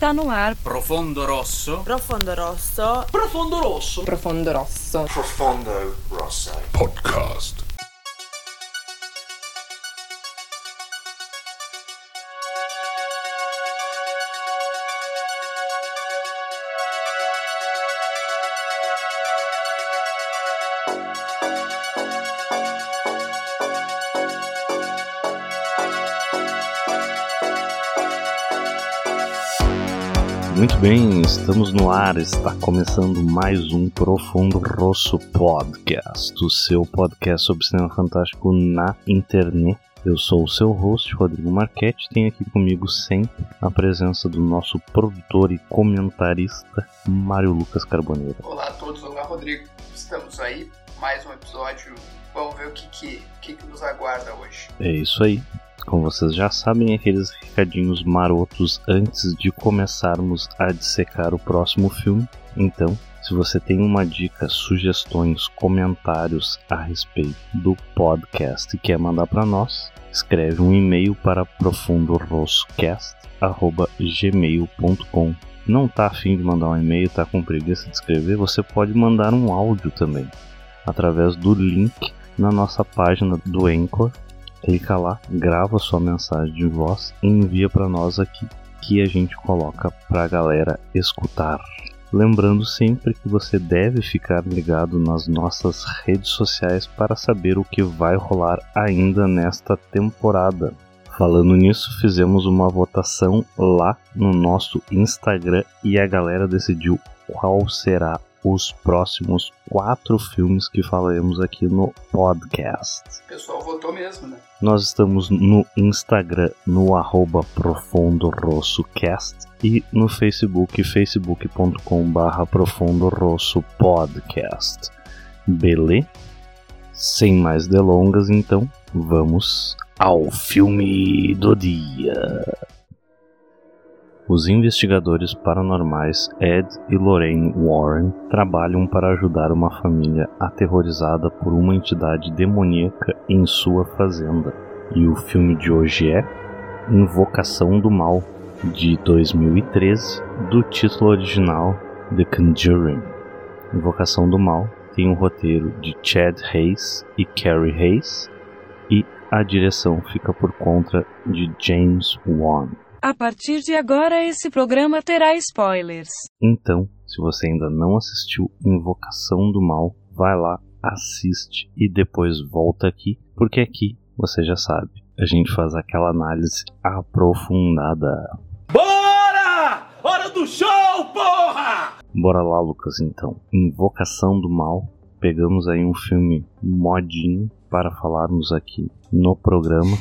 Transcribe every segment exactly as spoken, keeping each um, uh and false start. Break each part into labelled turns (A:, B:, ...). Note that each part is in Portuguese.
A: Está no ar.
B: Profondo Rosso.
C: Profondo Rosso.
B: Profondo Rosso.
D: Profondo Rosso.
E: Profondo Rosso.
F: Podcast.
G: Muito bem, estamos no ar, está começando mais um Profondo Rosso Podcast, o seu podcast sobre cinema fantástico na internet. Eu sou o seu host, Rodrigo Marchetti, tenho aqui comigo sempre a presença do nosso produtor e comentarista, Mário Lucas Carboneiro.
H: Olá a todos, olá Rodrigo, estamos aí, mais um episódio, vamos ver o que, que, que, que nos aguarda hoje.
G: É isso aí. Como vocês já sabem, aqueles recadinhos marotos antes de começarmos a dissecar o próximo filme. Então, se você tem uma dica, sugestões, comentários a respeito do podcast e quer mandar para nós, escreve um e-mail para profundorossocast arroba gmail ponto com. Não tá afim de mandar um e-mail, tá com preguiça de escrever, você pode mandar um áudio também, através do link na nossa página do Anchor. Clica lá, grava sua mensagem de voz e envia para nós aqui, que a gente coloca para a galera escutar. Lembrando sempre que você deve ficar ligado nas nossas redes sociais para saber o que vai rolar ainda nesta temporada. Falando nisso, fizemos uma votação lá no nosso Instagram e a galera decidiu qual será os próximos quatro filmes que falaremos aqui no podcast.
H: O pessoal votou mesmo, né?
G: Nós estamos no Instagram, no arroba profundorossocast e no Facebook, facebook ponto com barra profundorossopodcast. Beleza? Sem mais delongas, então, vamos ao filme do dia. Os investigadores paranormais Ed e Lorraine Warren trabalham para ajudar uma família aterrorizada por uma entidade demoníaca em sua fazenda. E o filme de hoje é Invocação do Mal, de dois mil e treze, do título original The Conjuring. Invocação do Mal tem um roteiro de Chad Hayes e Carrie Hayes e a direção fica por conta de James Wan.
A: A partir de agora esse programa terá spoilers.
G: Então, se você ainda não assistiu Invocação do Mal, vai lá, assiste e depois volta aqui, porque aqui, você já sabe, a gente faz aquela análise aprofundada.
B: Bora! Hora do show, porra!
G: Bora lá, Lucas, então. Invocação do Mal. Pegamos aí um filme modinho para falarmos aqui no programa.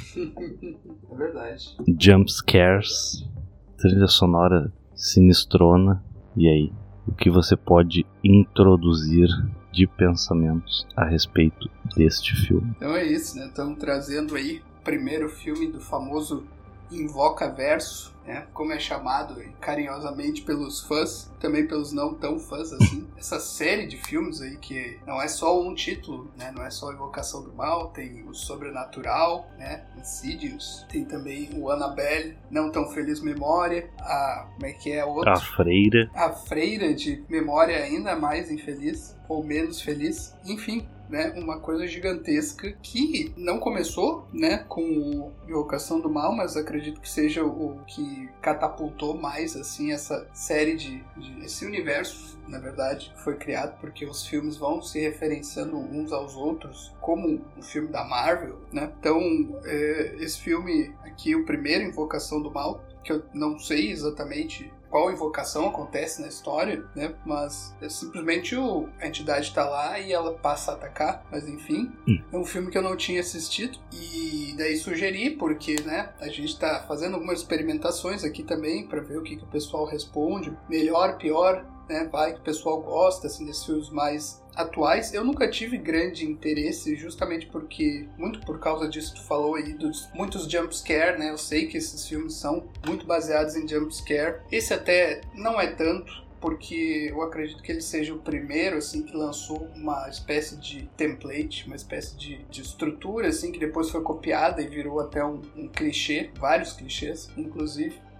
H: É verdade.
G: Jump scares, trilha sonora sinistrona. E aí, o que você pode introduzir de pensamentos a respeito deste filme?
H: Então é isso, né? Estamos trazendo aí o primeiro filme do famoso Invocaverso, né? Como é chamado carinhosamente pelos fãs, também pelos não tão fãs assim. Essa série de filmes aí que não é só um título, né? Não é só Invocação do Mal, tem o Sobrenatural, né? Insidious, tem também o Annabelle, Não Tão Feliz Memória, a... como é que é a outra?
G: A Freira.
H: A Freira de memória ainda mais infeliz, ou menos feliz, enfim, né, uma coisa gigantesca que não começou, né, com o Invocação do Mal, mas acredito que seja o que catapultou mais, assim, essa série de, de esse universo, na verdade, foi criado porque os filmes vão se referenciando uns aos outros, como o filme da Marvel, né, então é, esse filme aqui, o primeiro Invocação do Mal, que eu não sei exatamente qual invocação acontece na história, né? Mas é simplesmente o, a entidade tá lá e ela passa a atacar, mas enfim, hum. É um filme que eu não tinha assistido e daí sugeri, porque, né, a gente tá fazendo algumas experimentações aqui também para ver o que, que o pessoal responde, melhor, pior, né? Vai que o pessoal gosta, assim, desses filmes mais atuais. Eu nunca tive grande interesse, justamente porque, muito por causa disso que tu falou aí, dos muitos jumpscare, né? Eu sei que esses filmes são muito baseados em jumpscare. Esse até não é tanto, porque eu acredito que ele seja o primeiro, assim, que lançou uma espécie de template, uma espécie de, de estrutura, assim, que depois foi copiada e virou até um, um clichê, vários clichês, inclusive.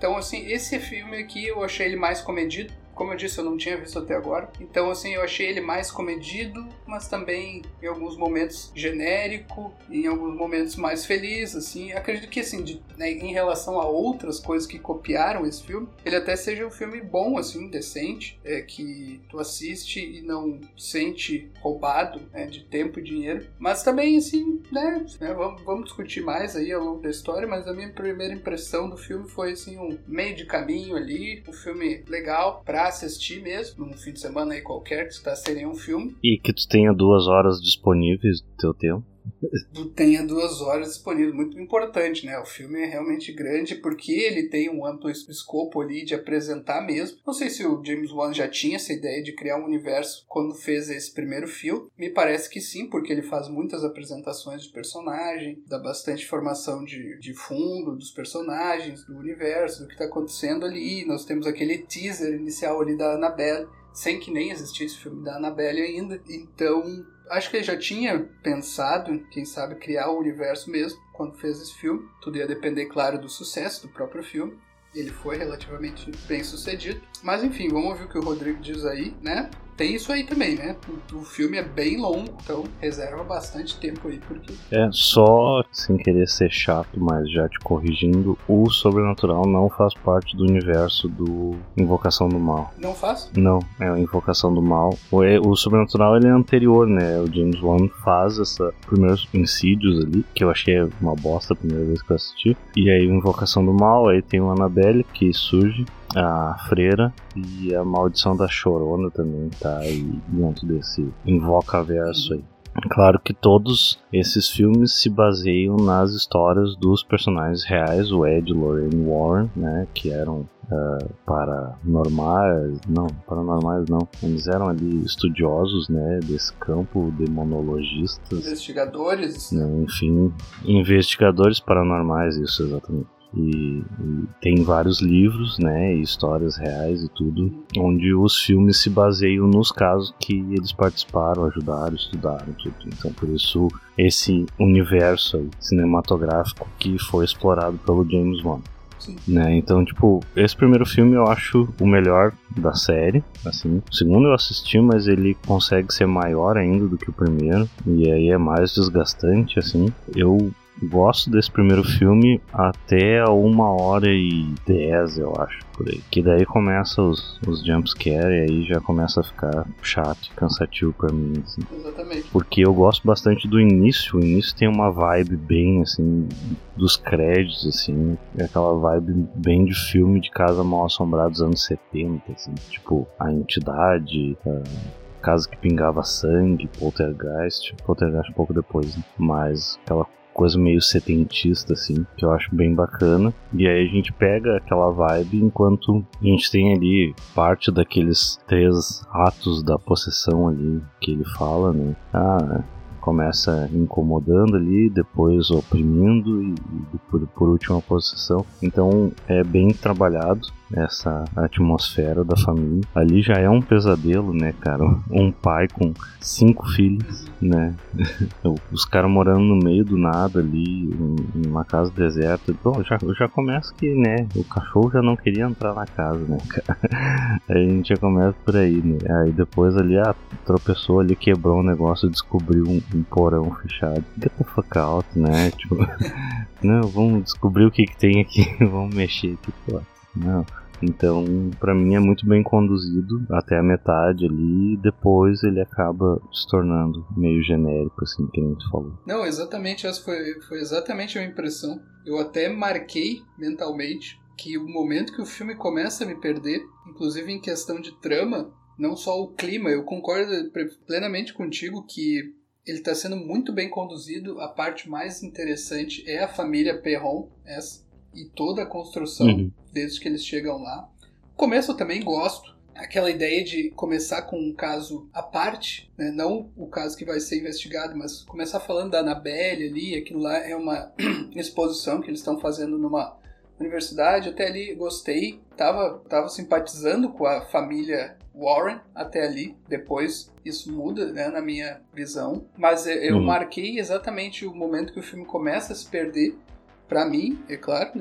H: Então, assim, esse filme aqui eu achei ele mais comedido. Como eu disse, eu não tinha visto até agora. Então, assim, eu achei ele mais comedido, mas também em alguns momentos genérico, em alguns momentos mais feliz, assim. Acredito que, assim, de, né, em relação a outras coisas que copiaram esse filme, ele até seja um filme bom, assim, decente, é, que tu assiste e não sente roubado, né, de tempo e dinheiro. Mas também, assim, né, né vamos, vamos discutir mais aí ao longo da história, mas a minha primeira impressão do filme foi, assim, um meio de caminho ali, um filme legal pra assistir mesmo, num fim de semana aí qualquer, que tu tá sem nenhum filme.
G: E que tu tenha duas horas disponíveis do teu tempo.
H: Tu tenha duas horas disponíveis, muito importante, né? O filme é realmente grande porque ele tem um amplo escopo ali de apresentar mesmo. Não sei se o James Wan já tinha essa ideia de criar um universo quando fez esse primeiro filme. Me parece que sim, porque ele faz muitas apresentações de personagem, dá bastante informação de, de fundo dos personagens, do universo, do que tá acontecendo ali. Nós temos aquele teaser inicial ali da Annabelle, sem que nem existisse o filme da Annabelle ainda. Então, acho que ele já tinha pensado, quem sabe, criar o universo mesmo quando fez esse filme. Tudo ia depender, claro, do sucesso do próprio filme. Ele foi relativamente bem sucedido. Mas enfim, vamos ouvir o que o Rodrigo diz aí, né? Tem isso aí também, né? O, o filme é bem longo, então reserva bastante tempo aí, porque...
G: É, só sem querer ser chato, mas já te corrigindo, o Sobrenatural não faz parte do universo do Invocação do Mal.
H: Não faz?
G: Não, é a Invocação do Mal. O, o Sobrenatural ele é anterior, né? O James Wan faz essa primeiros Insídios ali, que eu achei uma bosta a primeira vez que eu assisti. E aí o Invocação do Mal, aí tem o Annabelle que surge, a Freira e a Maldição da Chorona também tá aí dentro desse Invocaverso aí. Claro que todos esses filmes se baseiam nas histórias dos personagens reais, o Ed e Lorraine Warren, né, que eram uh, paranormais, não, paranormais não, eles eram ali estudiosos, né, desse campo, demonologistas,
H: investigadores,
G: né, enfim, investigadores paranormais, isso exatamente. E, e tem vários livros, né, e histórias reais e tudo, onde os filmes se baseiam nos casos que eles participaram, ajudaram, estudaram, tudo. Então, por isso, esse universo aí, cinematográfico que foi explorado pelo James Wan. Né? Então, tipo, esse primeiro filme eu acho o melhor da série, assim. O segundo eu assisti, mas ele consegue ser maior ainda do que o primeiro, e aí é mais desgastante, assim. Eu gosto desse primeiro filme até a uma hora e dez, eu acho, por aí. Que daí começa os, os jumpscare e aí já começa a ficar chato e cansativo pra mim, assim.
H: Exatamente.
G: Porque eu gosto bastante do início. O início tem uma vibe bem, assim, dos créditos, assim. É aquela vibe bem de filme de Casa Mal Assombrada dos anos setenta, assim. Tipo, a entidade... A casa que pingava sangue, Poltergeist. Poltergeist um pouco depois, né? Mas aquela coisa meio setentista, assim, que eu acho bem bacana. E aí a gente pega aquela vibe enquanto a gente tem ali parte daqueles três atos da possessão ali que ele fala, né? Ah, começa incomodando ali, depois oprimindo e, e por, por último a possessão. Então é bem trabalhado essa atmosfera da família. Ali já é um pesadelo, né, cara? Um pai com cinco filhos, né? Os caras morando no meio do nada ali, numa casa deserta. Bom, já, já começa que, né, o cachorro já não queria entrar na casa, né, cara? Aí a gente já começa por aí, né? Aí depois ali, ah, tropeçou ali, quebrou um negócio e descobriu um, um porão fechado. Get the fuck out, né? Tipo, não, vamos descobrir o que que tem aqui, vamos mexer aqui, pô. Não. Então, pra mim é muito bem conduzido até a metade ali, e depois ele acaba se tornando meio genérico, assim, que nem tu falou.
H: Não, exatamente, essa foi, foi exatamente a minha impressão. Eu até marquei mentalmente que o momento que o filme começa a me perder, inclusive em questão de trama, não só o clima, eu concordo plenamente contigo que ele está sendo muito bem conduzido. A parte mais interessante é a família Perron, essa, e toda a construção, uhum, desde que eles chegam lá. No começo eu também gosto, aquela ideia de começar com um caso à parte, né? Não o caso que vai ser investigado, mas começar falando da Annabelle ali, aquilo lá é uma exposição que eles estão fazendo numa universidade. Até ali gostei, tava, tava simpatizando com a família Warren até ali. Depois isso muda, né, na minha visão, mas eu uhum. marquei exatamente o momento que o filme começa a se perder. Pra mim, é claro, né?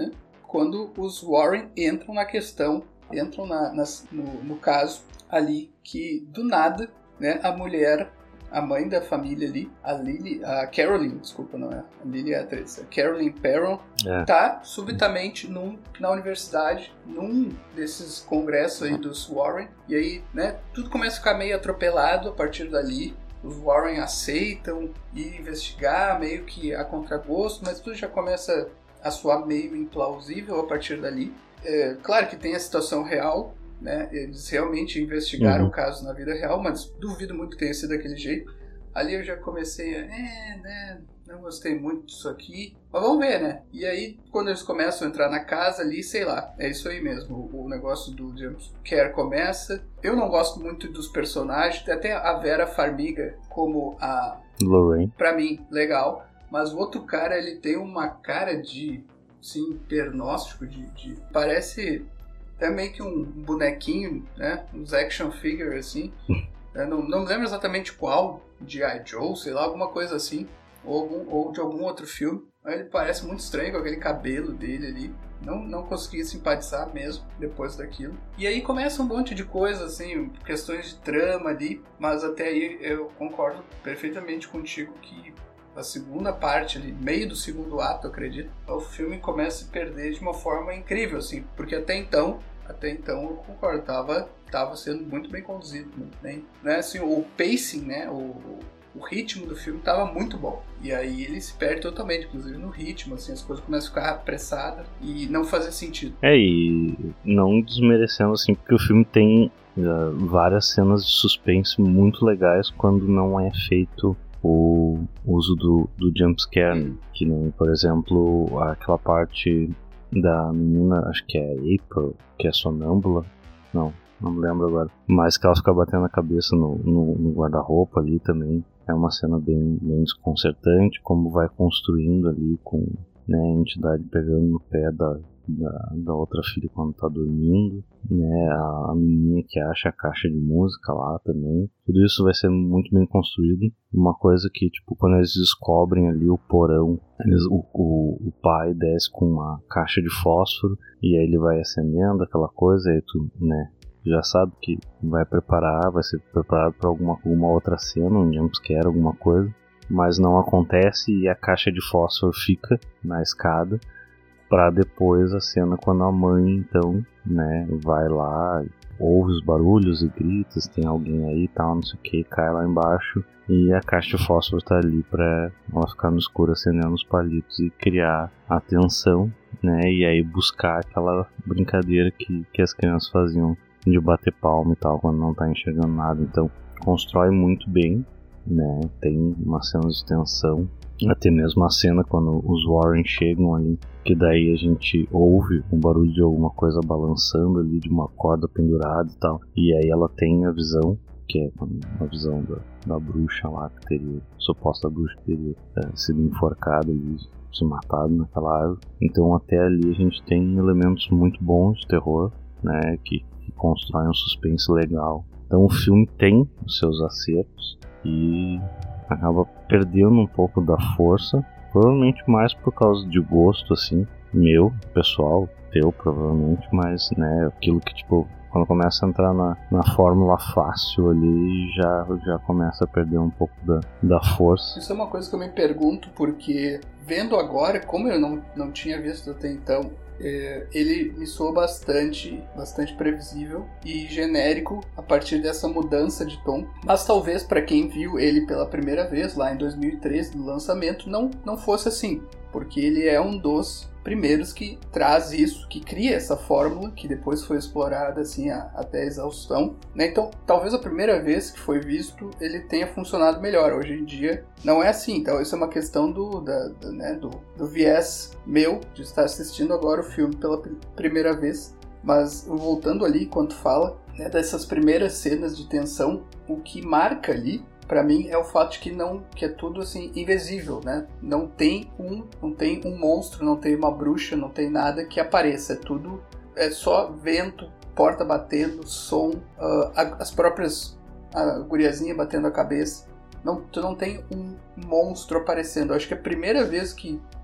H: quando os Warren entram na questão, entram na, nas, no, no caso ali, que do nada, né, a mulher, a mãe da família ali, a Lily, a Caroline, desculpa, não é, a Lily é a atriz, a Caroline Perron, é. tá subitamente num, na universidade, num desses congressos aí dos Warren, e aí, né, tudo começa a ficar meio atropelado a partir dali. Os Warren aceitam ir investigar, meio que a contragosto, mas tudo já começa a soar meio implausível a partir dali. É, claro que tem a situação real, né? Eles realmente investigaram uhum. o caso na vida real, mas duvido muito que tenha sido daquele jeito. Ali eu já comecei a... É, né, não gostei muito disso aqui, mas vamos ver, né? E aí, quando eles começam a entrar na casa ali, sei lá, é isso aí mesmo, o, o negócio do jumpscare começa. Eu não gosto muito dos personagens, até a Vera Farmiga como a...
G: Lorraine.
H: Pra mim, legal, mas o outro cara, ele tem uma cara de, sim, pernóstico, de, de... parece até meio que um bonequinho, né? Uns action figure, assim. Eu não, não lembro exatamente qual, G I. Joe, sei lá, alguma coisa assim. Ou, algum, ou de algum outro filme. Mas ele parece muito estranho com aquele cabelo dele ali. Não, não consegui simpatizar mesmo depois daquilo. E aí começa um monte de coisas, assim, questões de trama ali. Mas até aí eu concordo perfeitamente contigo que a segunda parte ali, meio do segundo ato, eu acredito, o filme começa a se perder de uma forma incrível, assim. Porque até então, até então eu concordo, tava, tava sendo muito bem conduzido, muito bem. Né? Assim, o pacing, né, o... o ritmo do filme estava muito bom. E aí ele se perde totalmente, inclusive no ritmo, assim, as coisas começam a ficar apressadas e não fazer sentido.
G: É, e não desmerecendo, assim, porque o filme tem uh, várias cenas de suspense muito legais quando não é feito o uso do, do jumpscare, hum. que nem, por exemplo, aquela parte da menina, acho que é April, que é sonâmbula, não, não me lembro agora, mas que ela fica batendo a cabeça no, no, no guarda-roupa ali também. É uma cena bem, bem desconcertante, como vai construindo ali com, né, a entidade pegando no pé da, da, da outra filha quando tá dormindo, né, a, a menininha que acha a caixa de música lá também. Tudo isso vai ser muito bem construído. Uma coisa que, tipo, quando eles descobrem ali o porão, eles, o, o, o pai desce com uma caixa de fósforo e aí ele vai acendendo aquela coisa, aí tu, né, já sabe que vai preparar, vai ser preparado para alguma, alguma outra cena, um jumpscare, alguma coisa, mas não acontece e a caixa de fósforo fica na escada para depois a cena quando a mãe, então, né, vai lá, ouve os barulhos e grita, se tem alguém aí e tal, não sei o que, cai lá embaixo e a caixa de fósforo tá ali para ela ficar no escuro acendendo os palitos e criar a tensão, né, e aí buscar aquela brincadeira que, que as crianças faziam de bater palma e tal, quando não tá enxergando nada. Então, constrói muito bem, né? Tem uma cena de tensão, até mesmo a cena quando os Warren chegam ali, que daí a gente ouve um barulho de alguma coisa balançando ali, de uma corda pendurada e tal, e aí ela tem a visão, que é a visão da, da bruxa lá, que teria, suposta bruxa que teria é, sido enforcada e se matado naquela árvore. Então até ali a gente tem elementos muito bons de terror, né, que constrói um suspense legal. Então o filme tem os seus acertos e acaba perdendo um pouco da força, provavelmente mais por causa de gosto, assim, meu, pessoal, teu provavelmente, mas, né, aquilo que, tipo, quando começa a entrar na, na fórmula fácil ali, já, já começa a perder um pouco da, da força.
H: Isso é uma coisa que eu me pergunto, porque vendo agora, como eu não, não tinha visto até então, é, ele me soa bastante, bastante previsível e genérico a partir dessa mudança de tom. Mas talvez para quem viu ele pela primeira vez, lá em dois mil e treze, no lançamento, não, não fosse assim. Porque ele é um dos primeiros que traz isso, que cria essa fórmula, que depois foi explorada assim, a, até a exaustão, né? Então, talvez a primeira vez que foi visto, ele tenha funcionado melhor. Hoje em dia, não é assim. Então, isso é uma questão do, da, da, né, do, do viés meu, de estar assistindo agora o filme pela primeira vez. Mas, voltando ali, quando fala, né, dessas primeiras cenas de tensão, o que marca ali, pra mim, é o fato de que não, que é tudo assim invisível, né? Não tem um, não tem um monstro, não tem uma bruxa, não tem nada que apareça. É tudo, é só vento, porta batendo, som, uh, as próprias a guriazinha batendo a cabeça. Não, tu não tem um monstro aparecendo. Eu acho que é a primeira vez que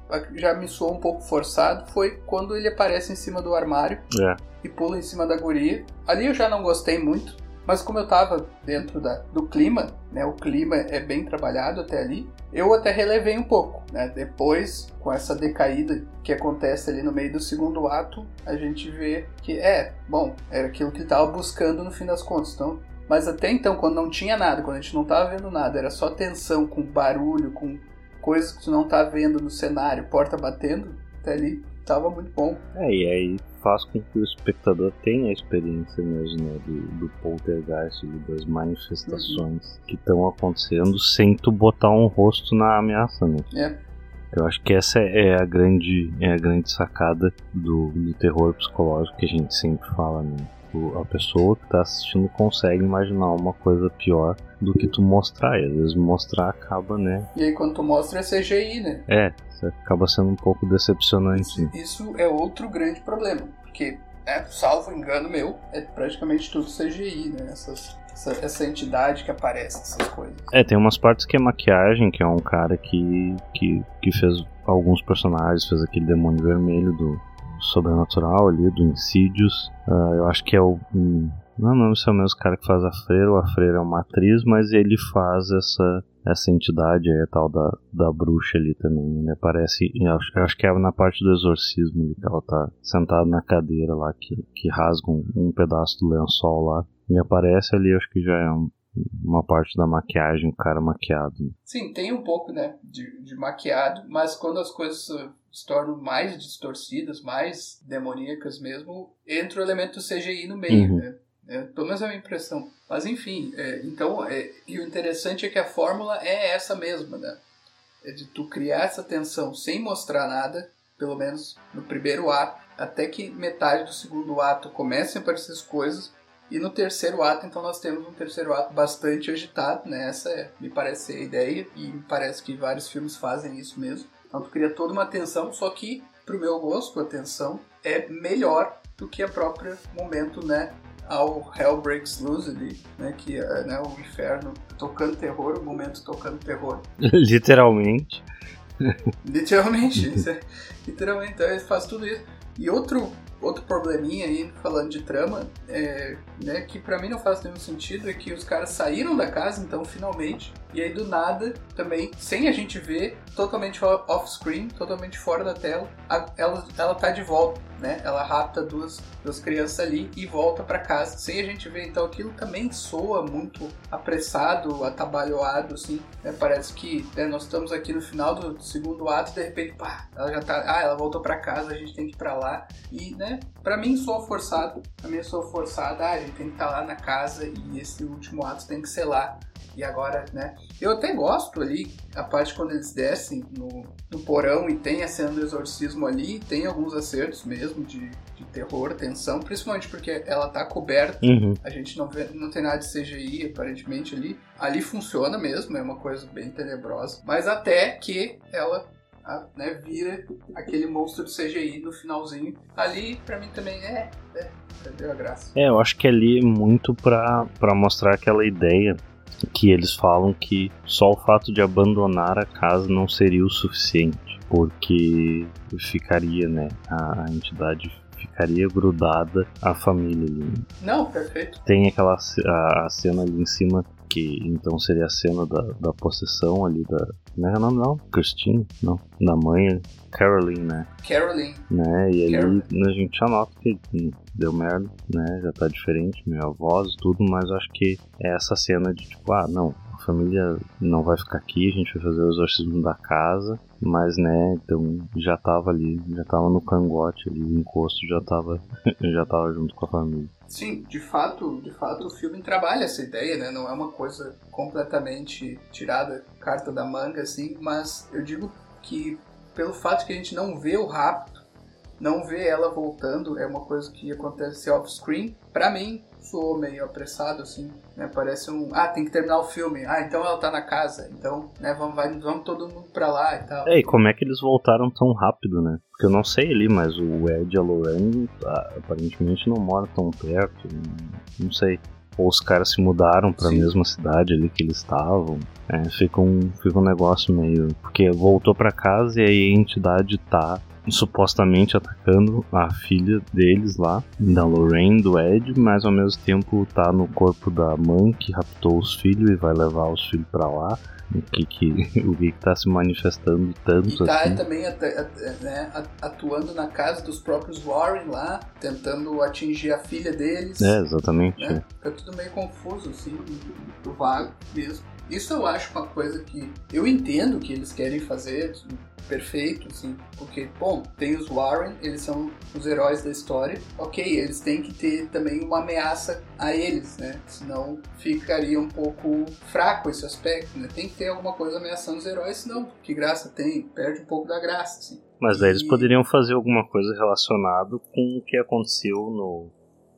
H: já me soou um pouco forçado foi quando ele aparece em cima do armário
G: É.
H: e pula em cima da guria. Ali eu já não gostei muito, mas como eu tava dentro da, do clima, né, o clima é bem trabalhado até ali, eu até relevei um pouco, né? Depois, com essa decaída que acontece ali no meio do segundo ato, a gente vê que é, bom, era aquilo que ele tava buscando no fim das contas, então... Mas até então, quando não tinha nada, quando a gente não tava vendo nada, era só tensão, com barulho, com coisas que tu não tá vendo no cenário, porta batendo, até ali tava muito bom.
G: É, e aí faz com que o espectador tenha a experiência mesmo, né, do, do poltergeist, das manifestações uhum. que estão acontecendo sem tu botar um rosto na ameaça, né?
H: É.
G: Eu acho que essa é a grande, é a grande sacada do, do terror psicológico que a gente sempre fala, né? A pessoa que está assistindo consegue imaginar uma coisa pior do que tu mostrar, e às vezes mostrar acaba, né?
H: E aí quando tu mostra é C G I, né?
G: É, isso acaba sendo um pouco decepcionante.
H: Isso, isso é outro grande problema, porque, né, salvo engano meu, é praticamente tudo C G I, né? Essas, essa, essa entidade que aparece, essas coisas.
G: É, tem umas partes que é maquiagem, que é um cara que, que, que fez alguns personagens, fez aquele demônio vermelho do Sobrenatural ali, do Insidious. Uh, eu acho que é o... Um, não lembro se é o mesmo cara que faz a freira, ou a freira é uma atriz, mas ele faz essa, essa entidade aí, a tal da, da bruxa ali também. Ele aparece, eu acho, eu acho que é na parte do exorcismo ali, que ela tá sentada na cadeira lá, que, que rasga um, um pedaço do lençol lá. E aparece ali, eu acho que já é um, uma parte da maquiagem, o cara maquiado.
H: Sim, tem um pouco, né, de, de maquiado, mas quando as coisas se tornam mais distorcidas, mais demoníacas mesmo, entra o elemento C G I no meio,
G: uhum.
H: né? É, pelo menos é a minha impressão. Mas enfim, é, então, é, e o interessante é que a fórmula é essa mesma, né? É de tu criar essa tensão sem mostrar nada, pelo menos no primeiro ato, até que metade do segundo ato comecem a aparecer as coisas, e no terceiro ato, então nós temos um terceiro ato bastante agitado, né? Essa é, me parece a ideia, e me parece que vários filmes fazem isso mesmo. Então tu cria toda uma tensão, só que, pro meu gosto, a tensão é melhor do que a própria momento, né? Ao Hell Breaks Loose ali, né? Que é, né, o inferno tocando terror, o momento tocando terror.
G: Literalmente.
H: Literalmente, isso é, literalmente, então ele faz tudo isso. E outro, outro probleminha aí, falando de trama, é, né, que pra mim não faz nenhum sentido, é que os caras saíram da casa, então, finalmente, e aí do nada, também, sem a gente ver, totalmente off-screen, totalmente fora da tela, a, ela, ela tá de volta, né? Ela rapta duas, duas crianças ali e volta pra casa, sem a gente ver. Então aquilo também soa muito apressado, atabalhoado, assim, né? Parece que, né, nós estamos aqui no final do segundo ato e de repente, pá, ela já tá, ah, ela voltou pra casa, a gente tem que ir pra lá. E, né, pra mim soa forçado, pra mim soa forçado, ah, a gente tem que estar lá na casa e esse último ato tem que ser lá. E agora, né? Eu até gosto ali, a parte quando eles descem no, no porão e tem a cena do exorcismo ali, tem alguns acertos mesmo de, de terror, tensão, principalmente porque ela tá coberta,
G: uhum.
H: a gente não, vê, não tem nada de C G I aparentemente ali. Ali funciona mesmo, é uma coisa bem tenebrosa, mas até que ela, a, né, vira aquele monstro de C G I no finalzinho. Ali, pra mim também é, é perdeu a graça.
G: É, eu acho que ali é muito pra, pra mostrar aquela ideia que eles falam que só o fato de abandonar a casa não seria o suficiente, porque ficaria, né, a entidade ficaria grudada à família ali.
H: Não, perfeito.
G: Tem aquela a, a cena ali em cima, que então seria a cena da, da possessão ali da... Não é o nome não? Christine? Não. Da mãe, Caroline, né?
H: Caroline.
G: Né? E aí
H: Caroline.
G: A gente já nota que deu merda, né? Já tá diferente, minha voz e tudo, mas acho que é essa cena de tipo, ah, não, a família não vai ficar aqui, a gente vai fazer o exorcismo da casa, mas, né, então já tava ali, já tava no cangote ali, o encosto já tava, já tava junto com a família.
H: Sim, de fato, de fato o filme trabalha essa ideia, né? Não é uma coisa completamente tirada carta da manga, assim, mas eu digo que pelo fato que a gente não vê o rapto, não vê ela voltando, é uma coisa que acontece off-screen, pra mim soou meio apressado, assim, né? Parece um, ah, tem que terminar o filme, ah, então ela tá na casa, então, né, vamos, vai, vamos todo mundo pra lá e tal.
G: É, e como é que eles voltaram tão rápido, né? Porque eu não sei ali, mas o Ed e a Lorraine ah, aparentemente não moram tão perto, não, não sei. ou os caras se mudaram pra
H: Sim.
G: mesma cidade ali que eles estavam. É, fica um, fica um negócio meio... Porque voltou pra casa e aí a entidade tá supostamente atacando a filha deles lá, da Lorraine, do Ed, mas ao mesmo tempo tá no corpo da mãe que raptou os filhos e vai levar os filhos pra lá. O que que, o que que tá se manifestando tanto
H: E tá
G: assim.
H: também at- at- né, atuando na casa dos próprios Warren lá, tentando atingir a filha deles.
G: É, exatamente.
H: Né? Fica tudo meio confuso, assim, do vago mesmo. Isso eu acho uma coisa que eu entendo que eles querem fazer, assim, perfeito, assim, porque, bom, tem os Warren, eles são os heróis da história, ok, eles têm que ter também uma ameaça a eles, né, senão ficaria um pouco fraco esse aspecto, né, tem que ter alguma coisa ameaçando os heróis, senão, que graça tem, perde um pouco da graça, assim.
G: Mas daí eles
H: E-
G: poderiam fazer alguma coisa relacionada com o que aconteceu no,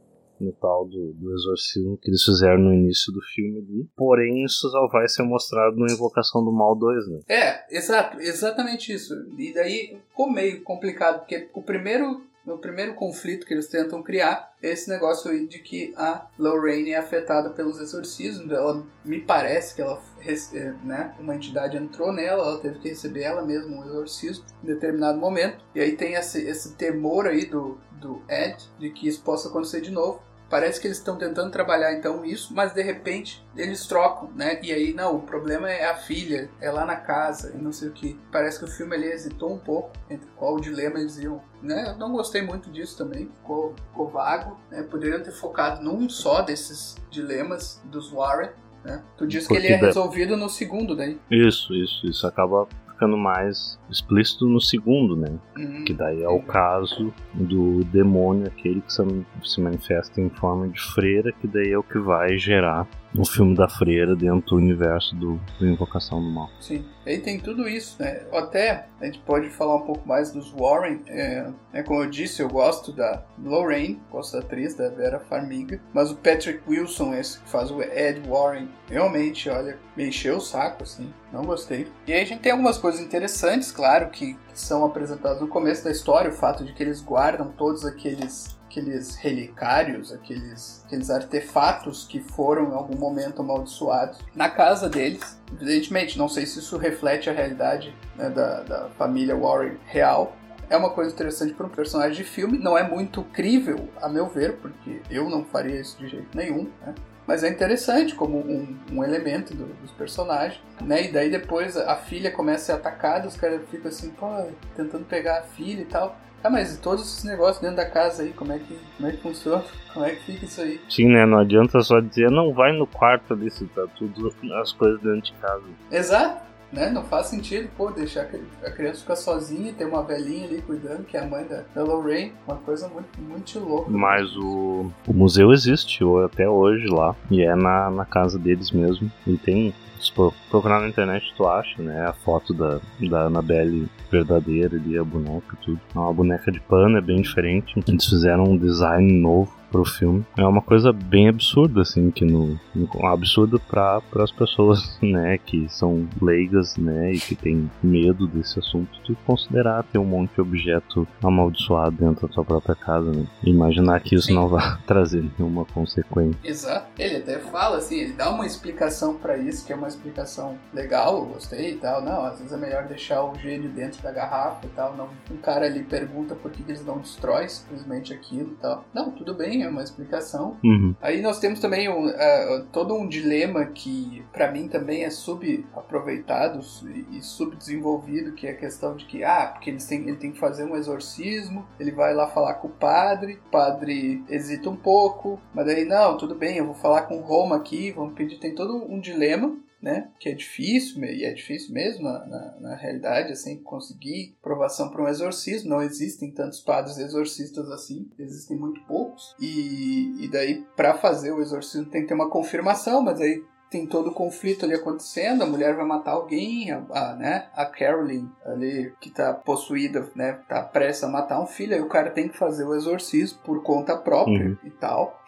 G: no tal do, do exorcismo que eles fizeram no início do filme ali. Porém, isso só vai ser mostrado no Invocação do Mal dois, né?
H: É, exato, exatamente isso. E daí ficou meio complicado, porque o primeiro, o primeiro conflito que eles tentam criar é esse negócio aí de que a Lorraine é afetada pelos exorcismos. Ela, me parece que ela, né, uma entidade entrou nela, ela teve que receber ela mesma um exorcismo em determinado momento. E aí tem esse, esse temor aí do, do Ed de que isso possa acontecer de novo. Parece que eles estão tentando trabalhar então isso, mas de repente eles trocam, né? E aí, não, o problema é a filha, é lá na casa, e não sei o que. Parece que o filme ali hesitou um pouco entre qual dilema eles iam, né? Eu não gostei muito disso também, ficou, ficou vago, né? Poderiam ter focado num só desses dilemas dos Warren, né? Tu disse que
G: Porque
H: ele é
G: da-
H: resolvido no segundo, daí.
G: Isso, isso, isso acaba ficando mais explícito no segundo, né?
H: Uhum.
G: Que daí é o caso do demônio, aquele que se se manifesta em forma de freira, que daí é o que vai gerar um filme da freira dentro do universo do, do Invocação do Mal.
H: Sim, aí tem tudo isso, né? Até a gente pode falar um pouco mais dos Warren. É, é como eu disse, eu gosto da Lorraine, gosto da atriz, da Vera Farmiga, mas o Patrick Wilson, esse que faz o Ed Warren, realmente, olha, me encheu o saco, assim, não gostei. E aí a gente tem algumas coisas interessantes, claro, que são apresentadas no começo da história, o fato de que eles guardam todos aqueles aqueles relicários, aqueles, aqueles artefatos que foram em algum momento amaldiçoados na casa deles. Evidentemente, não sei se isso reflete a realidade, né, da, da família Warren real. É uma coisa interessante para um personagem de filme. Não é muito crível, a meu ver, porque eu não faria isso de jeito nenhum, né? Mas é interessante como um, um elemento do, dos personagens, né? E daí depois a filha começa a ser atacada, os caras ficam assim, pô, tentando pegar a filha e tal. Ah, mas todos esses negócios dentro da casa aí, como é que, como é que funciona? Como é que fica isso aí?
G: Sim, né? Não adianta só dizer, não, vai no quarto ali, se tá tudo as coisas dentro de casa.
H: Exato, né? Não faz sentido, pô, deixar a criança ficar sozinha e ter uma velhinha ali cuidando, que é a mãe da, da Lorraine. Uma coisa muito, muito louca.
G: Mas o, o museu existe ou até hoje lá, e é na, na casa deles mesmo. E tem, se pro- procurar na internet tu acha, né, a foto da, da Annabelle verdadeira ali, a boneca e tudo. É uma boneca de pano, é bem diferente. Eles fizeram um design novo pro filme. É uma coisa bem absurda, assim, que no, no absurda para as pessoas, né, que são leigas, né, e que tem medo desse assunto, de considerar ter um monte de objeto amaldiçoado dentro da sua própria casa, né, e imaginar que isso
H: Sim.
G: não vai trazer nenhuma consequência.
H: Exato. Ele até fala assim, ele dá uma explicação pra isso, que é uma explicação legal, eu gostei e tal. Não, às vezes é melhor deixar o gênio dentro da garrafa e tal. Não, um cara ali pergunta por que que eles não destroem simplesmente aquilo e tal. Não, tudo bem, é uma explicação.
G: Uhum.
H: Aí nós temos também um, uh, todo um dilema que pra mim também é subaproveitado e subdesenvolvido, que é a questão de que, ah, porque eles têm, ele tem que fazer um exorcismo, ele vai lá falar com o padre, o padre hesita um pouco, mas daí, não, tudo bem, eu vou falar com Roma aqui, vamos pedir, tem todo um dilema, né, que é difícil, e é difícil mesmo na, na, na realidade, assim, conseguir aprovação para um exorcismo. Não existem tantos padres exorcistas assim, existem muito poucos, e, e daí para fazer o exorcismo tem que ter uma confirmação, mas aí tem todo o conflito ali acontecendo, a mulher vai matar alguém, a, a, né, a Caroline ali, que tá possuída, né, tá prestes a matar um filho, aí o cara tem que fazer o exorcismo por conta própria,
G: Uhum.
H: e tal.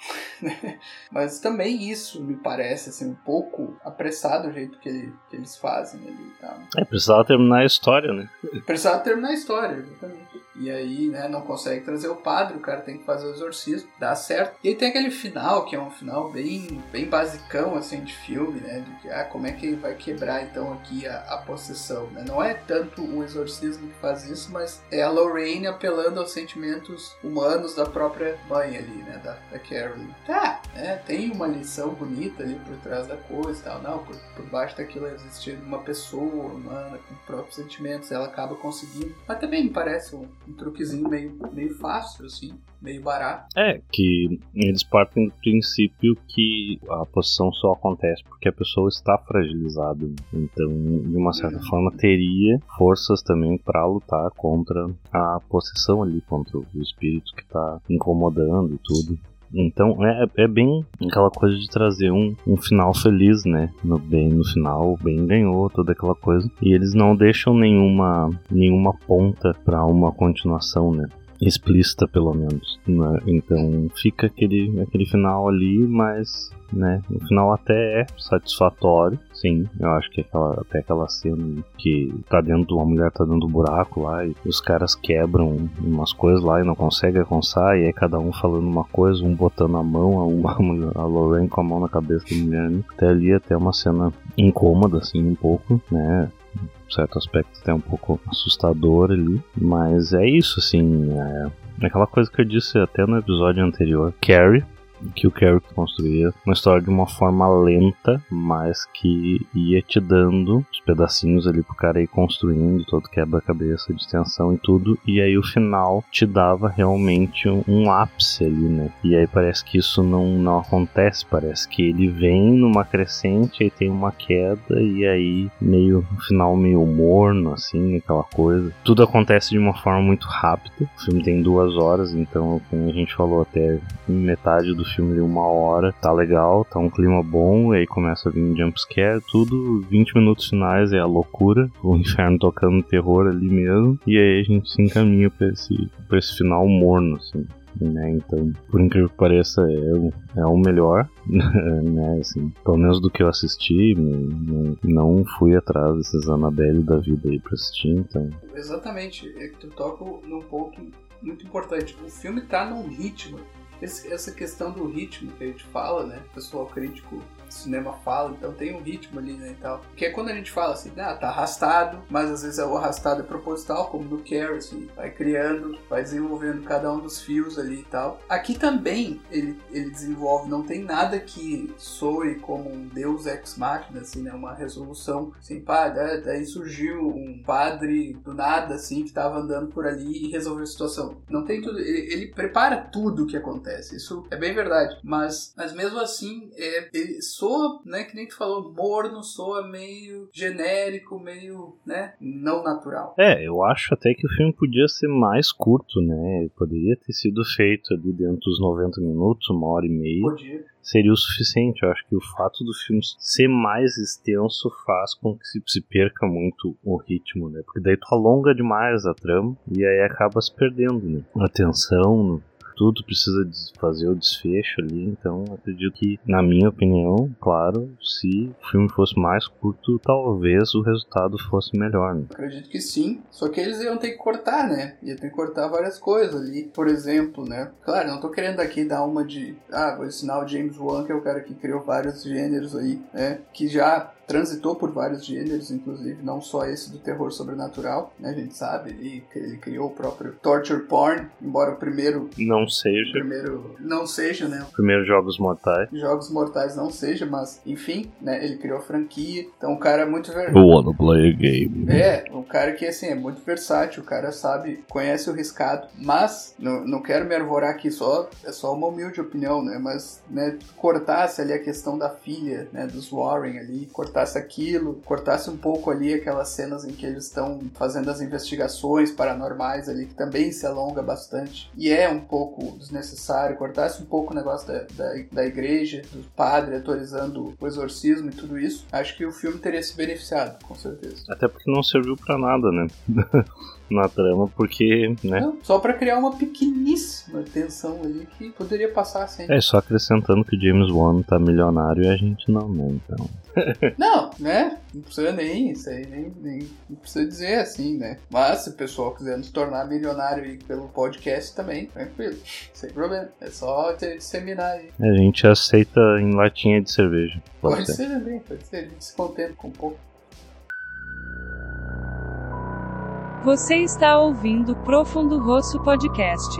H: Mas também isso me parece, assim, um pouco apressado o jeito que, ele, que eles fazem ali, tá?
G: É, precisava terminar a história, né?
H: Precisava terminar a história, exatamente. e aí, né, não consegue trazer o padre, o cara tem que fazer o exorcismo, dá certo. E aí tem aquele final, que é um final bem, bem basicão, assim, de filme, né, de que, ah, como é que ele vai quebrar, então, aqui a, a possessão, né? Não é tanto o exorcismo que faz isso, mas é a Lorraine apelando aos sentimentos humanos da própria mãe ali, né, da, da Carolyn. Tá, né, tem uma lição bonita ali por trás da coisa e tal, não, por, por baixo daquilo existe uma pessoa humana com próprios sentimentos, ela acaba conseguindo, mas também me parece um, um truquezinho meio, meio fácil, assim, meio barato.
G: É, que eles partem do princípio que a possessão só acontece porque a pessoa está fragilizada, então, de uma certa uhum. forma, teria forças também para lutar contra a possessão ali, contra o espírito que está incomodando e tudo. Então é, é bem aquela coisa de trazer um, um final feliz, né? No, bem, no final o bem ganhou, toda aquela coisa. E eles não deixam nenhuma, nenhuma ponta para uma continuação, né? Explícita, pelo menos, né? Então fica aquele, aquele final ali, mas, né, o final até é satisfatório, sim. Eu acho que aquela, até aquela cena que tá dentro, uma mulher tá dentro do buraco lá e os caras quebram umas coisas lá e não conseguem alcançar, e aí cada um falando uma coisa, um botando a mão, a, a Lorraine com a mão na cabeça da mulher, né? Até ali até uma cena incômoda, assim, um pouco, né? Certo aspecto até um pouco assustador ali, mas é isso, assim, é aquela coisa que eu disse até no episódio anterior, Carrie, que o Carrie construía uma história de uma forma lenta, mas que ia te dando os pedacinhos ali pro cara ir construindo todo quebra-cabeça de tensão e tudo, e aí o final te dava realmente um, um ápice ali, né? E aí parece que isso não, não acontece, parece que ele vem numa crescente, aí tem uma queda, e aí meio, um final meio morno, assim, aquela coisa. Tudo acontece de uma forma muito rápida, o filme tem duas horas, então, como a gente falou, até metade do filme de uma hora, tá legal, tá um clima bom, e aí começa a vir um jumpscare, tudo, vinte minutos finais é a loucura, o inferno tocando terror ali mesmo, e aí a gente se encaminha pra esse, pra esse final morno, assim. Né, então, por incrível que pareça, é o, é o melhor, né, assim, pelo menos do que eu assisti, não, não fui atrás desses Annabelle da vida aí pra assistir, então...
H: Exatamente, é que tu toca num ponto muito importante, o filme tá num ritmo. Essa questão do ritmo que a gente fala, né? O pessoal crítico de cinema fala, então tem um ritmo ali, né, e tal. Que é quando a gente fala assim, ah, tá arrastado, mas às vezes o arrastado é proposital, como no Carrie, assim, vai criando, vai desenvolvendo cada um dos fios ali e tal. Aqui também ele, ele desenvolve, não tem nada que soe como um deus ex machina, assim, né, uma resolução, assim, pá, daí surgiu um padre do nada, assim, que tava andando por ali e resolveu a situação. Não tem tudo, ele, ele prepara tudo o que acontece. Isso é bem verdade, mas, mas mesmo assim é, ele soa, né, que nem tu falou, morno, soa meio genérico, meio, né, não natural.
G: É, eu acho até que o filme podia ser mais curto, né, poderia ter sido feito ali dentro dos noventa minutos, uma hora e meia.
H: Podia.
G: Seria o suficiente. Eu acho que o fato do filme ser mais extenso faz com que se, se perca muito o ritmo, né, porque daí tu alonga demais a trama e aí acaba se perdendo, né, a tensão, tudo precisa fazer o desfecho ali, então acredito que, na minha opinião, claro, se o filme fosse mais curto, talvez o resultado fosse melhor, né?
H: Acredito que sim, só que eles iam ter que cortar, né? Iam ter que cortar várias coisas ali, por exemplo, né? Claro, não tô querendo aqui dar uma de, ah, vou ensinar o James Wan, que é o cara que criou vários gêneros aí, né? Que já transitou por vários gêneros, inclusive, não só esse do terror sobrenatural, né? A gente sabe, ele, ele criou o próprio torture porn, embora o primeiro...
G: Não seja.
H: O primeiro não seja, né?
G: O primeiro Jogos Mortais.
H: Jogos Mortais não seja, mas, enfim, né? Ele criou a franquia, então o cara é muito... Ver...
G: I wanna play a game.
H: É, um cara que, assim, é muito versátil, o cara sabe, conhece o riscado, mas, não, não quero me arvorar aqui só, é só uma humilde opinião, né? Mas, né, cortasse ali a questão da filha, né? Dos Warren ali, cortasse aquilo, cortasse um pouco ali aquelas cenas em que eles estão fazendo as investigações paranormais ali, que também se alonga bastante, e é um pouco desnecessário, cortasse um pouco o negócio da, da, da igreja, do padre autorizando o exorcismo e tudo isso, acho que o filme teria se beneficiado, com certeza.
G: Até porque não serviu pra nada, né? na trama, porque, né?
H: Não, só pra criar uma pequeníssima tensão ali que poderia passar sem.
G: É, só acrescentando que o James Wan tá milionário e a gente não, né? Então...
H: Não, né? Não precisa nem isso aí, nem, nem não precisa dizer assim, né? Mas se o pessoal quiser nos tornar milionário aí pelo podcast também, tranquilo, sem problema. É só disseminar aí.
G: A gente aceita em latinha de cerveja.
H: Pode, pode ser também, pode ser. A gente se contenta com um pouco.
A: Você está ouvindo Profundo Rosso Podcast.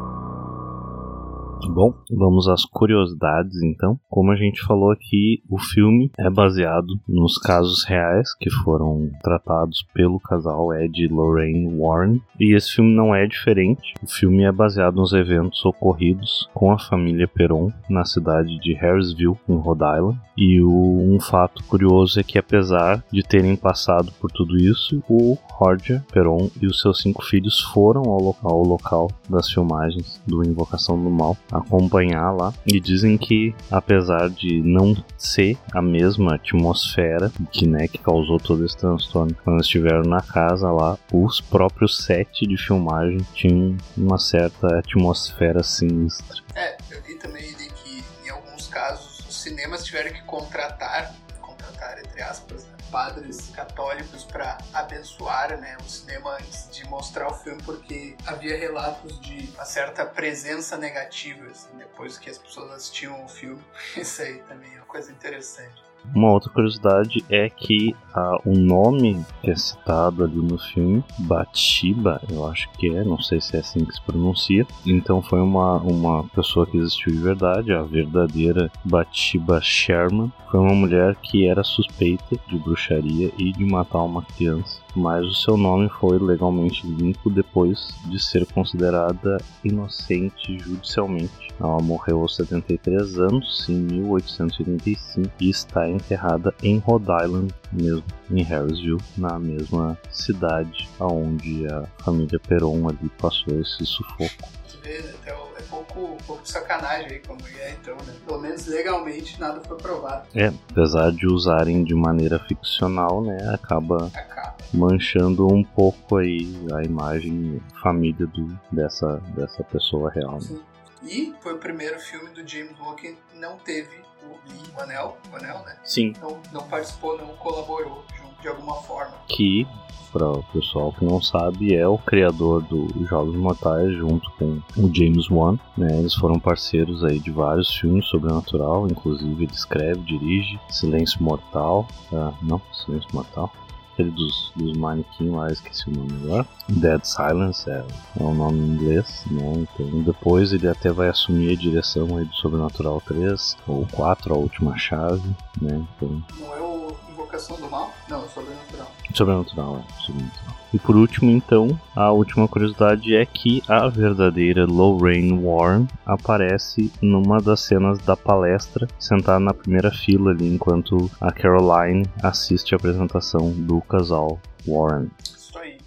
G: Bom, vamos às curiosidades então. Como a gente falou aqui, o filme é baseado nos casos reais que foram tratados pelo casal Ed e Lorraine Warren. E esse filme não é diferente. O filme é baseado nos eventos ocorridos com a família Perron na cidade de Harrisville, em Rhode Island. E o, um fato curioso é que, apesar de terem passado por tudo isso, o Roger Perron e os seus cinco filhos foram ao local, ao local das filmagens do Invocação do Mal acompanhar lá, e dizem que, apesar de não ser a mesma atmosfera que, né, que causou todo esse transtorno quando estiveram na casa lá, os próprios sets de filmagem tinham uma certa atmosfera sinistra.
H: É, eu vi também de que em alguns casos os cinemas tiveram que contratar, contratar entre aspas, né, padres católicos para abençoar, né, o cinema antes de mostrar o filme, porque havia relatos de uma certa presença negativa, assim, depois que as pessoas assistiam o filme. Isso aí também é uma coisa interessante.
G: Uma outra curiosidade é que ah, o nome que é citado ali no filme, Bathsheba, eu acho que é, não sei se é assim que se pronuncia, então foi uma, uma pessoa que existiu de verdade, a verdadeira Bathsheba Sherman. Foi uma mulher que era suspeita de bruxaria e de matar uma criança, mas o seu nome foi legalmente limpo depois de ser considerada inocente judicialmente. Ela morreu aos setenta e três anos, em mil oitocentos e oitenta e cinco, e está enterrada em Rhode Island mesmo, em Harrisville, na mesma cidade onde a família Perron ali passou esse sufoco.
H: Você vê, até é pouco, pouco sacanagem aí como é, então, né? Pelo menos legalmente nada foi provado.
G: É, apesar de usarem de maneira ficcional, né, acaba,
H: acaba.
G: manchando um pouco aí a imagem família do, dessa, dessa pessoa real.
H: Sim. E foi o primeiro filme do James Wan que não teve o Lee, o Anel, o Anel, né?
G: Sim.
H: Não, não participou, não colaborou junto de alguma forma.
G: Que, para o pessoal que não sabe, é o criador dos Jogos Mortais junto com o James Wan, né? Eles foram parceiros aí de vários filmes sobrenatural, inclusive ele escreve, dirige Silêncio Mortal, uh, não, Silêncio Mortal, aquele dos, dos manequins lá, esqueci o nome agora. Dead Silence é, é o nome em inglês, né? Então depois ele até vai assumir a direção aí do Sobrenatural três ou quatro, A Última Chave, né? Então...
H: Não é o Invocação do Mal? Não, é Sobrenatural.
G: Sobrenatural, é, Sobrenatural. E por último, então, a última curiosidade é que a verdadeira Lorraine Warren aparece numa das cenas da palestra, sentada na primeira fila ali, enquanto a Caroline assiste a apresentação do casal Warren.
H: Isso aí.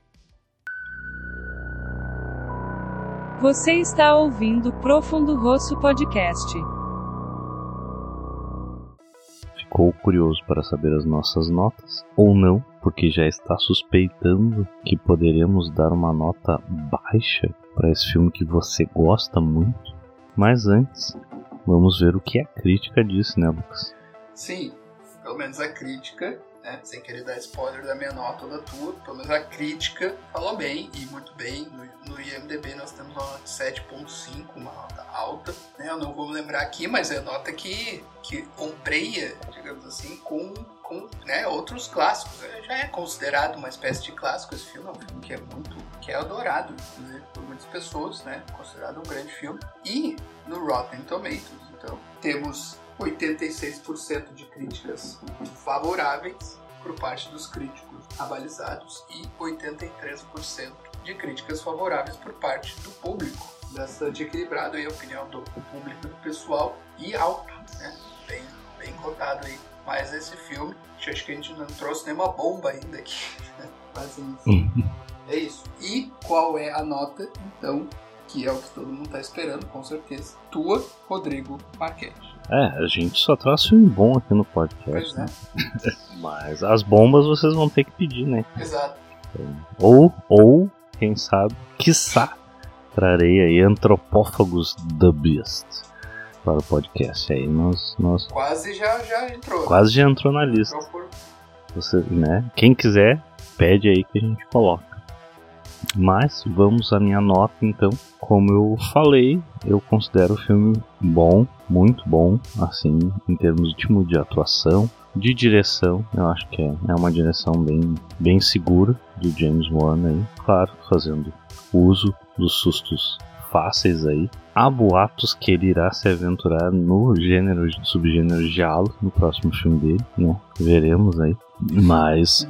A: Você está ouvindo Profundo Rosso Podcast.
G: Ficou curioso para saber as nossas notas? Ou não, porque já está suspeitando que poderemos dar uma nota baixa para esse filme que você gosta muito? Mas antes, vamos ver o que a crítica disse, né, Lucas?
H: Sim, pelo menos a crítica, né, sem querer dar spoiler da minha nota ou da tua, pelo menos a crítica falou bem, e muito bem. No, no I M D B nós temos uma nota de sete ponto cinco, uma nota alta, né, eu não vou me lembrar aqui, mas é a nota que, que ombreia, digamos assim, com, com né, outros clássicos. Já é considerado uma espécie de clássico esse filme, é um filme que é muito, que é adorado, inclusive, por muitas pessoas, né, considerado um grande filme. E no Rotten Tomatoes, então, temos oitenta e seis por cento de críticas favoráveis por parte dos críticos abalizados e oitenta e três por cento de críticas favoráveis por parte do público. Bastante equilibrado aí a opinião do público e do pessoal, e alto, né? Bem, bem cotado aí. Mas esse filme, acho que a gente não trouxe nenhuma bomba ainda aqui, né? Mas enfim, é isso. E qual é a nota, então, que é o que todo mundo tá esperando, com certeza, tua, Rodrigo Marchetti?
G: É, a gente só traz filme bom aqui no podcast,
H: pois
G: né?
H: É.
G: Mas as bombas vocês vão ter que pedir, né?
H: Exato.
G: Então, ou, ou, quem sabe, quiçá, trarei aí Antropófagos The Beast para o podcast. Aí nós, nós
H: Quase já, já entrou.
G: Quase já entrou na lista. Você, né? Quem quiser, pede aí que a gente coloca. Mas vamos à minha nota então. Como eu falei, eu considero o filme bom, muito bom, assim, em termos de, de atuação, de direção. Eu acho que é, é uma direção bem, bem segura do James Wan aí, claro, fazendo uso dos sustos fáceis aí. Há boatos que ele irá se aventurar no gênero, subgênero giallo no próximo filme dele, né? Veremos aí. Mas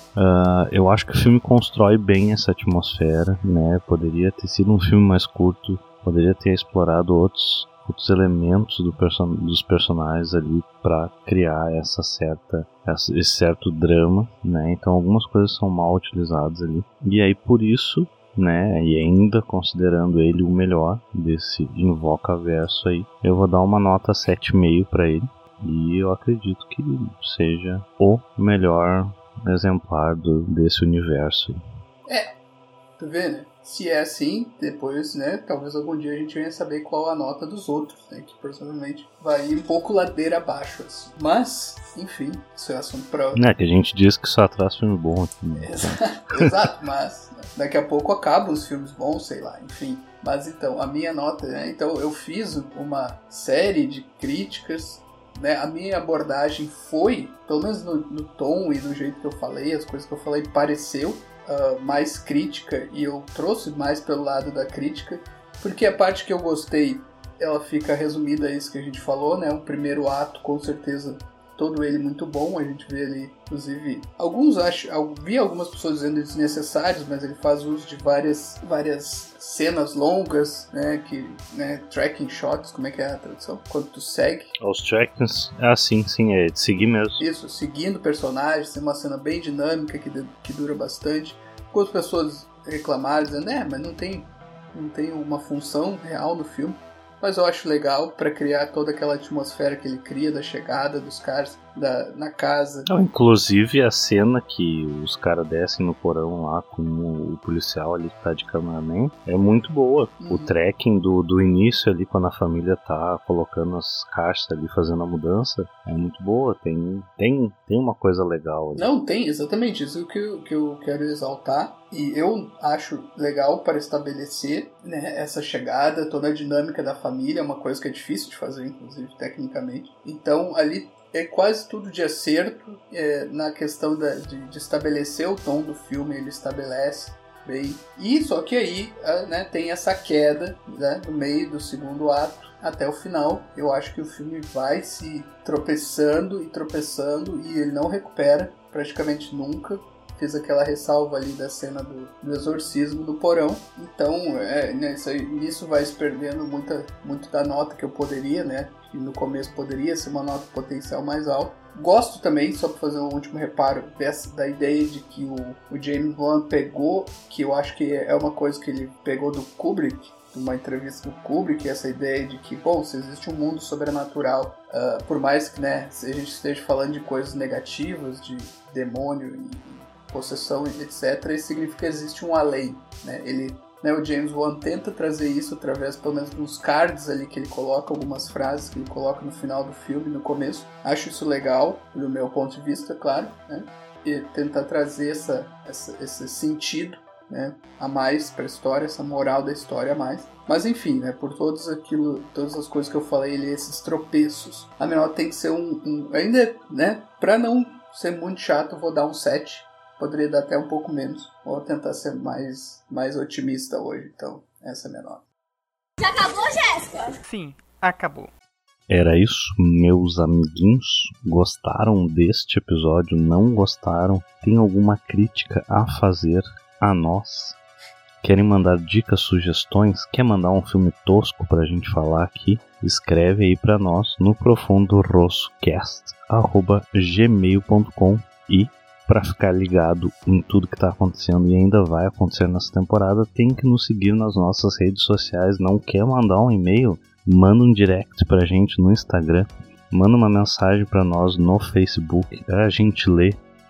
G: uh, eu acho que o filme constrói bem essa atmosfera, né? Poderia ter sido um filme mais curto, poderia ter explorado outros, outros elementos do person- dos personagens ali para criar essa certa, essa, esse certo drama, né? Então algumas coisas são mal utilizadas ali. E aí por isso, né, e ainda considerando ele o melhor desse Invocaverso aí, eu vou dar uma nota sete vírgula cinco para ele. E eu acredito que seja o melhor exemplar do, desse universo.
H: É, tu vê, né? Se é assim, depois, né, talvez algum dia a gente venha saber qual a nota dos outros, né? Que provavelmente vai ir um pouco ladeira abaixo, assim. Mas, enfim, isso é assunto pra...
G: É, que a gente diz que só traz filme bom aqui, né?
H: Exato, exato, mas daqui a pouco acabam os filmes bons, sei lá, enfim. Mas então, a minha nota, né? Então eu fiz uma série de críticas, né? A minha abordagem foi, pelo menos no, no tom e no jeito que eu falei, as coisas que eu falei, pareceu uh, mais crítica, e eu trouxe mais pelo lado da crítica, porque a parte que eu gostei, ela fica resumida a isso que a gente falou, né? O primeiro ato, com certeza, todo ele muito bom, a gente vê ali, inclusive, alguns acham, vi algumas pessoas dizendo desnecessários, mas ele faz uso de várias, várias cenas longas, né, que, né, tracking shots, como é que é a tradução? Quando tu segue.
G: Os trackings, ah, sim, sim, é de seguir mesmo.
H: Isso, seguindo personagens, tem uma cena bem dinâmica que, que dura bastante. Algumas pessoas reclamaram, dizendo, é, mas não tem, não tem uma função real no filme. Mas eu acho legal para criar toda aquela atmosfera que ele cria da chegada dos caras da, na casa.
G: Não, inclusive a cena que os caras descem no porão lá com o, o policial ali que tá de cameraman é muito boa. Uhum. O tracking do, do início ali, quando a família tá colocando as caixas ali, fazendo a mudança, é muito boa. Tem, tem, tem uma coisa legal ali.
H: Não, tem, exatamente. Isso que eu, que eu quero exaltar. E eu acho legal para estabelecer, né, essa chegada, toda a dinâmica da família, é uma coisa que é difícil de fazer, inclusive, tecnicamente. Então, ali é quase tudo de acerto, é, na questão da, de, de estabelecer o tom do filme, ele estabelece bem. E só que aí, né, tem essa queda, né, no meio do segundo ato até o final. Eu acho que o filme vai se tropeçando e tropeçando e ele não recupera praticamente nunca. Fiz aquela ressalva ali da cena do, do exorcismo do porão. Então, é, né, isso, aí, isso vai se perdendo muita, muito da nota que eu poderia, né? Que no começo poderia ser uma nota potencial mais alta. Gosto também, só para fazer um último reparo, dessa, da ideia de que o, o James Wan pegou, que eu acho que é uma coisa que ele pegou do Kubrick, uma entrevista do Kubrick, essa ideia de que, bom, se existe um mundo sobrenatural, uh, por mais que, né, se a gente esteja falando de coisas negativas, de demônio e possessão, etcétera, isso significa que existe um além, né? Ele, né, o James Wan tenta trazer isso através, pelo menos, dos cards ali que ele coloca, algumas frases que ele coloca no final do filme, no começo. Acho isso legal, do meu ponto de vista, claro, né? E tentar trazer essa, essa, esse sentido, né, a mais para a história, essa moral da história a mais. Mas enfim, né, por todos aquilo, todas as coisas que eu falei, ele, esses tropeços, a menor tem que ser um, um ainda, né, para não ser muito chato, eu vou dar um sete. Poderia dar até um pouco menos. Vou tentar ser mais, mais otimista hoje. Então, essa é a minha nota.
C: Já acabou, Jéssica?
D: Sim, acabou.
G: Era isso, meus amiguinhos. Gostaram deste episódio? Não gostaram? Tem alguma crítica a fazer a nós? Querem mandar dicas, sugestões? Quer mandar um filme tosco pra gente falar aqui? Escreve aí pra nós no profundorossocast arroba gmail ponto com e para ficar ligado em tudo que está acontecendo e ainda vai acontecer nessa temporada, tem que nos seguir nas nossas redes sociais. Não quer mandar um e-mail? Manda um direct pra gente no Instagram, manda uma mensagem para nós no Facebook, a gente lê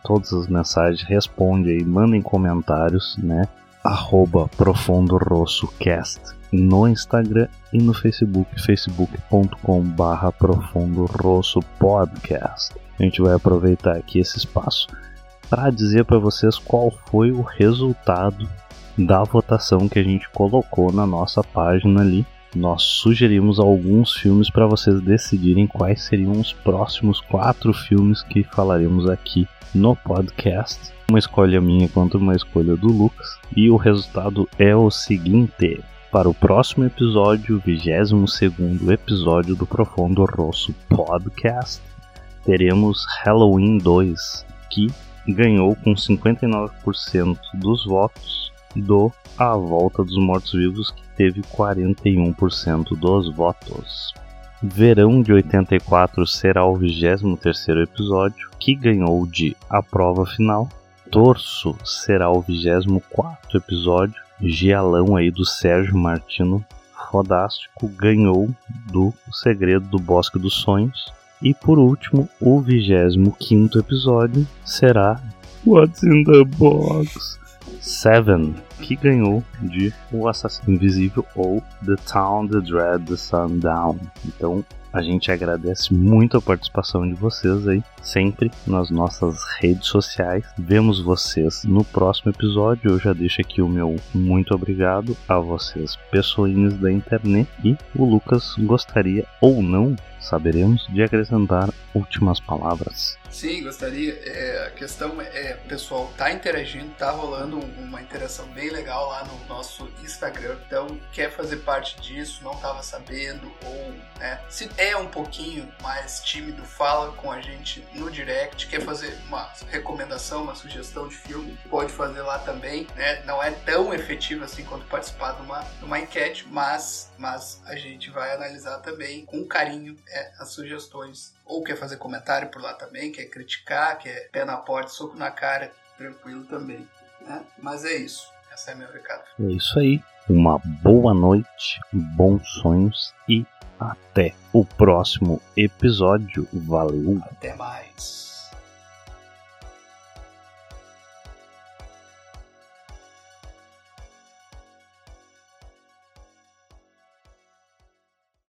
G: todas as mensagens, responde aí, mandem comentários, né? Arroba Profundo Rosso Cast no Instagram e no Facebook, facebook ponto com barra Profundo Rosso Podcast. A gente vai aproveitar aqui esse espaço para dizer para vocês qual foi o resultado da votação que a gente colocou na nossa página ali. Nós sugerimos alguns filmes para vocês decidirem quais seriam os próximos quatro filmes que falaremos aqui no podcast. Uma escolha minha contra uma escolha do Lucas. E o resultado é o seguinte: para o próximo episódio, vigésimo segundo episódio do Profundo Rosso Podcast, teremos Halloween dois, que ganhou com cinquenta e nove por cento dos votos do A Volta dos Mortos-Vivos, que teve quarenta e um por cento dos votos. Verão de oitenta e quatro será o vigésimo terceiro episódio, que ganhou de A Prova Final. Torço será o vigésimo quarto episódio, Gialão aí do Sérgio Martino, fodástico, ganhou do Segredo do Bosque dos Sonhos. E por último, o vigésimo quinto episódio será What's in the Box? Seven, que ganhou de O Assassino Invisível ou The Town, The Dread, The Sundown. Então a gente agradece muito a participação de vocês aí, sempre nas nossas redes sociais. Vemos vocês no próximo episódio. Eu já deixo aqui o meu muito obrigado a vocês, pessoinhas da internet. E o Lucas gostaria ou não, saberemos, de acrescentar últimas palavras.
H: Sim, gostaria. É, a questão é, pessoal, tá interagindo, tá rolando uma interação bem legal lá no nosso Instagram. Então, quer fazer parte disso, não tava sabendo, ou né, se é um pouquinho mais tímido, fala com a gente no direct. Quer fazer uma recomendação, uma sugestão de filme, pode fazer lá também, né? Não é tão efetivo assim quanto participar de uma, de uma enquete, mas, mas a gente vai analisar também com carinho é, as sugestões. Ou quer fazer comentário por lá também, quer criticar, quer pé na porta, soco na cara, tranquilo também, né? Mas é isso, esse é meu recado.
G: É isso aí, uma boa noite, bons sonhos e até o próximo episódio. Valeu!
H: Até mais!